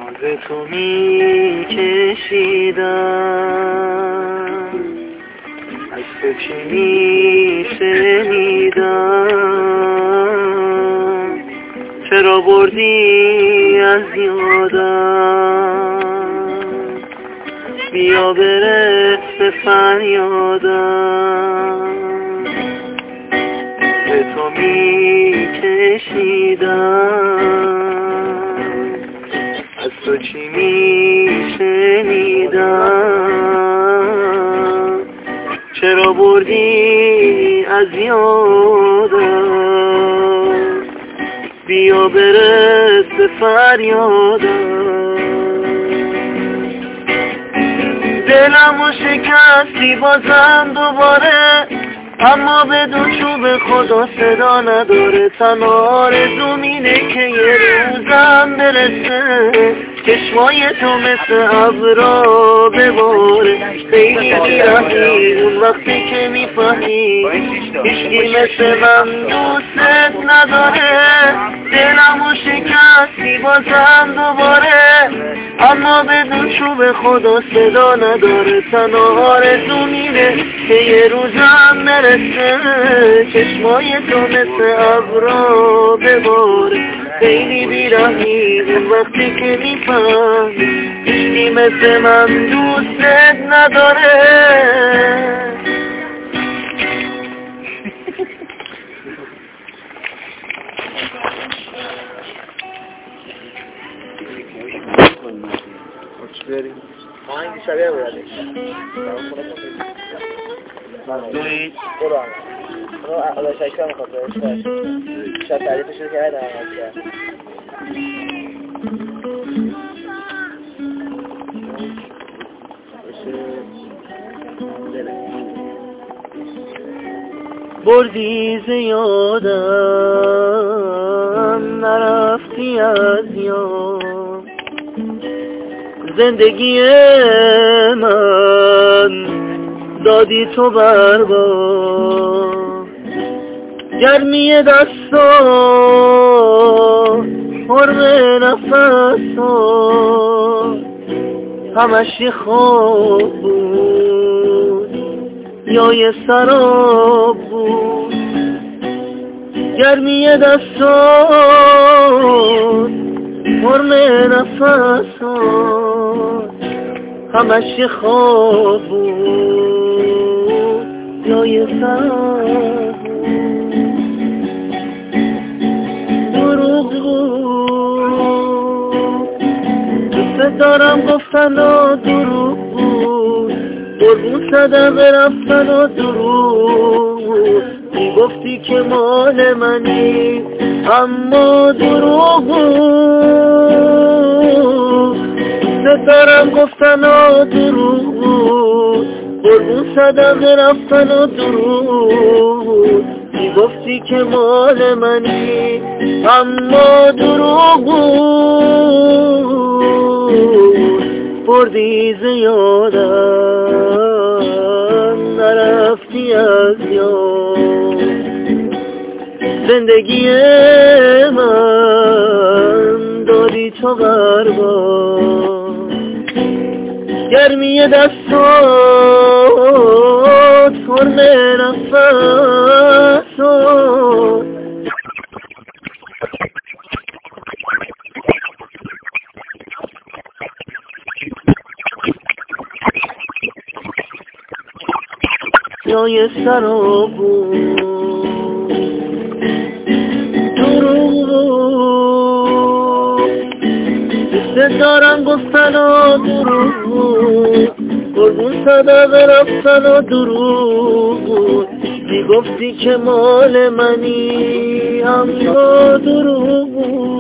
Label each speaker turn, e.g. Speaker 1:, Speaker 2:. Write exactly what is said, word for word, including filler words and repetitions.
Speaker 1: به تو می کشیدم، از تو چی می شنیدم، چرا بردی از یادم، بیا برس به فریادم. به تو می کشیدم، از تو چی می شنیدم، چرا بردی از یادم، بیا برس به فریادم. دلمو شکستی بازم دوباره، اما بدون چوب خدا صدا نداره. تنها آرزوم اینه که یه روزم برسه، چشمای تو مثل ابرا بباره. خیلی بیرحمی اون وقتی که میفهمی هیچکی مثل من دوست نداره. دلمو شکستی بازم دوباره، اما بدون چوب خدا صدا نداره. تنها آرزوم اینه که یه روزم برسه، چشمای تو مثل ابرا بباره. خیلی بیرحمی اون وقتی که میفهم هیچکی مثل من دوست نداره.
Speaker 2: hangi şaraya böyle?
Speaker 1: دوید
Speaker 2: برو برو على شايفها مخاطرش شايف تعريف الشركة هذا عملتها
Speaker 1: بردی زیادم، نرفتی از یاد. زندگی من دادی تو برباد. گرمی دستا حرم نفسا، همش یه خواب بود یا یه سراب بود. گرمی دستات حرم نفسات، همش یه خواب بود یا یه سراب بود. دروغ بود دوست دارم گفتن و دروغ بود، قربون صدقه رفتن و دروغ بود. میگفتی که مال منی اما دروغ بود. دوست دارم گفتن و دروغ بود، قربون صدقه رفتن و دروغ بود. میگفتی که مال منی اما دروغ بود. بردی زیادم، نرفتی از یاد. زندگی من دادی تو برباد. گرمی دستات حرم نفسات، جای سراب بود. دروغ بود دوست دارم گفتن و دروغ بود، قربون صدقه رفتن و دروغ بود. میگفتی که مال منی اما دروغ بود.